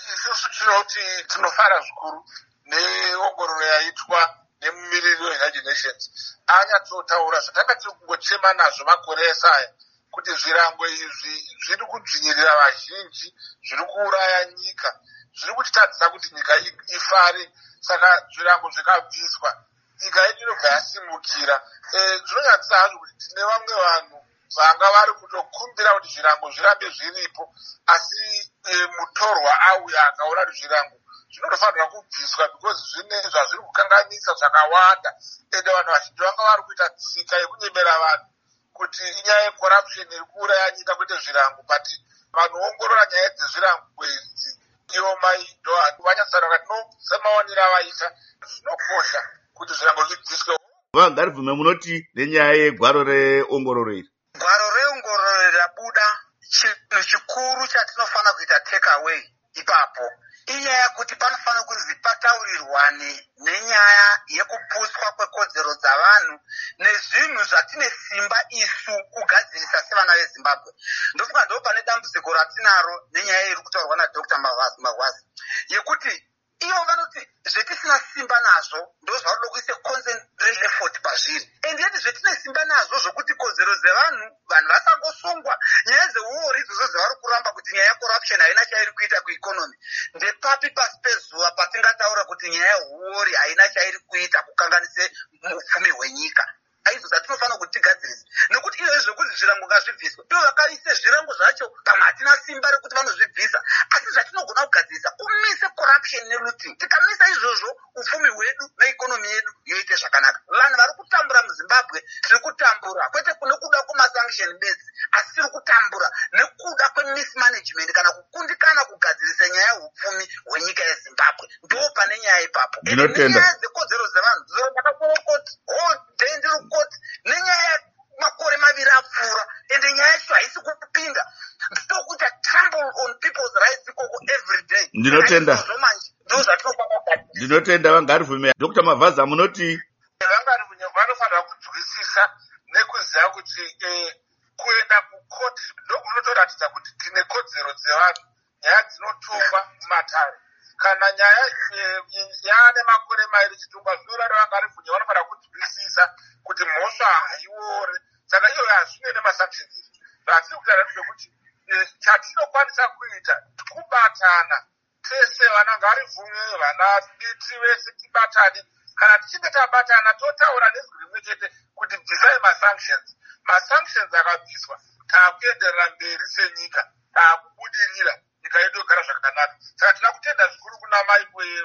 isusu tinoti tinofara zvikuru neongororo yaitwa nemumiriri weUnited Nations. Anyatsotaura zvatanga tiri kungochema nazvo makore ese aya kuti zvirango izvi zviri kudzvinyirira vazhinji, zviri kuuraya nyika, zviri kutitadzisa kuti nyika ifare. Saka zvirango zvikabviswa, nyika yedu inobva yasimukira. Zvinonyadzisa hazvo kuti tine vamwe vanhu vanga vari kutokumbira kuti zvirango zvirambe zviripo, asi mutorwa auya akaona kuti zvirango zvinofanira kubviswa because zvine zvazviri kukanganisa zvakawanda, ende vanhu vazhinji vanga vari kuita tsika yekunyemera vanhu kuti inyaya yecorruption iri kuuraya nyika kwete zvirango. But vanoongorora nyaya dzezvirango idzi ivo maido vanyatsara semaonero avaita, zvinokosha kuti zvirango zvibviswe. Vangaribvume munoti nenyaya yegwaro reongororo iri? Gwaro reongororo rabuda, chinhu chikuru chatinofanira kuita take away ipapo inyaya kuti panofanira kunzi pataurirwane nenyaya yekupuswa kwekodzero dzavanhu nezvinhu zvatine simba isu kugadzirisa sevana veZimbabwe. Ndofunga ndo pane dambudziko ratinaro nenyaya iri kutaurwa naDr. Magwaza yekuti ivo vanoti zvetisina simba nazvo ndo zvavanoda kuisa concentrate effort pazviri, ende yeti zvetine simba nazvo zvokuti kodzero dzevanhu vanhu vasangosungwa. Nyaya dzeuori idzodzo dzavari kuramba kuti nyaya yecorruption haina chairi kuita kuikonomi, ndepapi pasi pezuva patingataura kuti nyaya yeuori haina chairi kuita kukanganise upfumi hwenyika? Aidzo dzatinofanira kuti tigadzirisa, nekuti iyo zvokuti zvirango ngazvibviswe, ivo vakaise zvirango zvacho pamwe hatina simba rekuti vanozvibvisa, asi zvatinogona kugadzirisa kumise corruption nelooting. Tikamisa izvozvo upfumi hwedu neikonomi yedu yoite zvakanaka. Vanhu vari kutambura muZimbabwe tiri kutambura kwete nekuda kwemasanction bedzi, asi tiri kutambura nekuda kwemismanagement kana kukundikana kugadzirisa nyaya yeupfumi hwenyika yeZimbabwe. Ndo pane nyaya ipapo. Nyaya dzekodzero dzevanhu dzakakorokoti day ndiri koti nenyaya makore maviri apfuura, ende nyaya yacho haisi kupinda. Ndokuti trample on people's rights ikoko every day. Ndinotenda Vangaribvume. Dr. Mavaza munoti? Vangaribvume vanofanira kunzwisisa nekuziva kuti kuenda kukoti ndokunotoratidza kuti tine kodzero dzevanhu, nyaya dzinotongwa mumatare. Kana nyaya yaane makore mairi chitongwa zvinorara Vangaribvume vanofanira kunzwisisa kuti mhosva haiore. Saka iyo hazvine nemasanctions. Zvatiri kutaura ndezvekuti chatinokwanisa kuita kubatana tese, vana Ngaribvume, vana Biti vese tibatane. Kana tichinge tabatana totaura nezwi rimwe chete kuti bvisai masanctions. Masanctions akabviswa taakuenderera mberi senyika, taakubudirira, nyika yedu yogara zvakanaka. Saka tina kutenda zvikuru kuna mai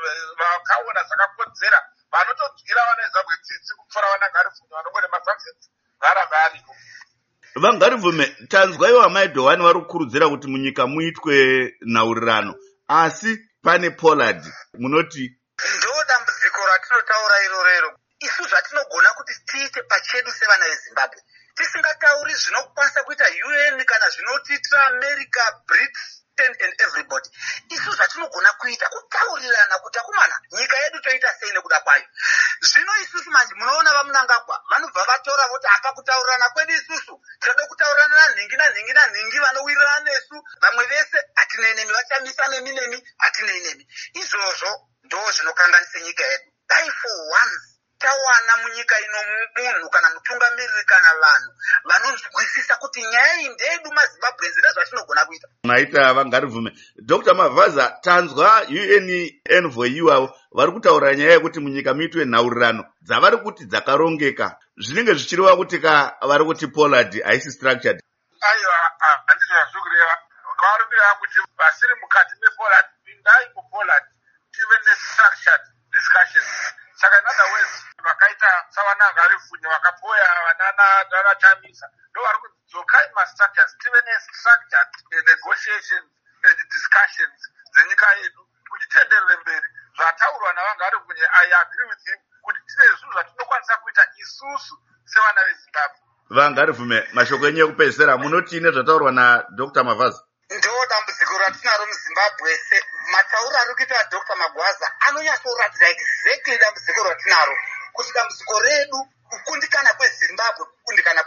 vakaona zvakakodzera, vanotodyira vana veZimbabwe tsitsi kupfuura vana Ngaribvume vanongode masanctions varambe ariko. Vangaribvume, tanzwa ivo amai Dhowani vari kukurudzira kuti munyika muitwe nhaurirano, asi pane Pollard, munoti? Ndo dambudziko ratinotaura irorero. Isu zvatinogona kuti tiite pachedu sevana veZimbabwe, tisingatauri zvinokwanisa kuita UN kana zvinotitira America, Britain and everybody. Isu zvatinogona kuita kutaurirana kuti akumana nyika yedu toita sei nekuda kwayo. Zvino isusu manje munoona vaMunangagwa vanobva vatora voti apa kutaurirana kwedu isusu tinoda kutaurana nanhingi vanowirirana nesu, vamwe vese hatinei vachamisa nemi hatinei. Izvozvo ndo zvinokanganisa nyika yedu. Dai for once tawana munyika ino munhu kana mutungamiriri kana vanhu vanonzwisisa kuti nyaya iyi ndeyedu maZimbabwenzi nezvatinogona kuita. Naita Vangaribvume. Dr. Mavaza, tanzwa UN envoy ivavo vari kutaura nyaya yekuti munyika muitwe nhaurirano dzavari kuti dzakarongeka, zvinenge zvichireva kuti vari kuti Pollard haisi structured. Aiwa, handizvo zvazokureva. Kwavari kureva kuti vasiri mukati mePollard, pindai muPollard tive nestructured discussions. Saka in other words, vakaita savana Ngaribvume vakapoya vanana Chamisa ndo vari kudzokai mastructures, tive nestructured negotiations and discussions dzenyika yedu kuti tienderere mberi. Zvataurwa naVangaribvume, I agree with him kuti tine zvinhu zvatinokwanisa kuita isusu sevana veZimbabwe. Vangaribvume, mashoko enyu ekupedzisira munoti nezvataurwa naDr. Mavaza? Ndo dambudziko ratinaro muZimbabwe. Matauro ari kuita Dr. Magwaza anonyatsoratidza exactly dambudziko ratinaro, kuti dambudziko redu kukundikana kweZimbabwe, kukundikana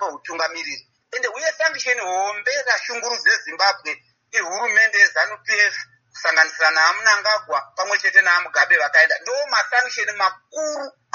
kweutungamiriri. Ende uye sanction hombe rashungurudze Zimbabwe ihurumende yeZANU-PF kusanganisira naMnangagwa pamwe chete naMugabe vakaenda. Ndo masanction makuru